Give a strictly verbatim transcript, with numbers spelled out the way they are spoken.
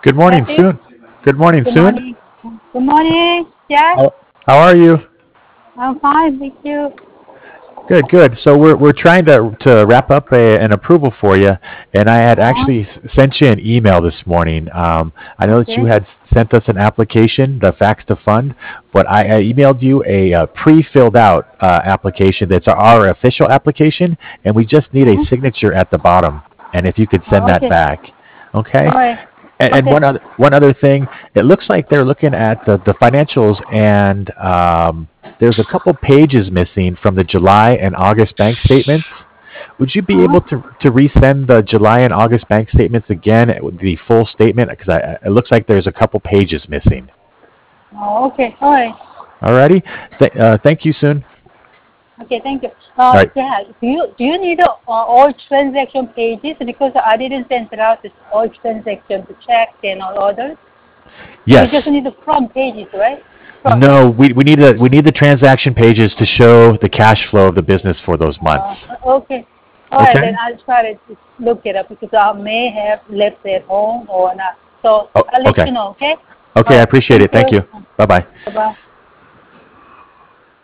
Good morning, Matthew, Soon. Good morning, good Soon. morning. Good morning, Jack. How, how are you? I'm fine, thank you. Good, good. So we're we're trying to to wrap up a, an approval for you, and I had Uh-huh. actually s- sent you an email this morning. Um, I know that you Okay. had s- sent us an application, the fax to fund, but I, I emailed you a, uh pre-filled out uh, application. That's our official application, and we just need a Uh-huh. signature at the bottom. And if you could send Uh, that okay. back, okay? All right. And, and Okay. one other one other thing, it looks like they're looking at the, the financials, and um, there's a couple pages missing from the July and August bank statements. Would you be Uh-huh. able to to resend the July and August bank statements again, the full statement? Because I, it looks like there's a couple pages missing. Oh, okay. All right. Alrighty, Th- uh, thank you, Soon. Okay. Thank you. All Uh, right. Jack, do you do you need uh, all transaction pages because I didn't send it out to all transaction to check and all others. You just Yes. need the front pages, right? Front. No, we, we need the we need the transaction pages to show the cash flow of the business for those Uh, months. okay. All right. Then Okay. I'll try to look it up because I may have left it at home or not. So Oh, I'll let okay. you know. Okay. All Okay, I right. appreciate Thank it. Thank you. you. Bye bye. Bye bye.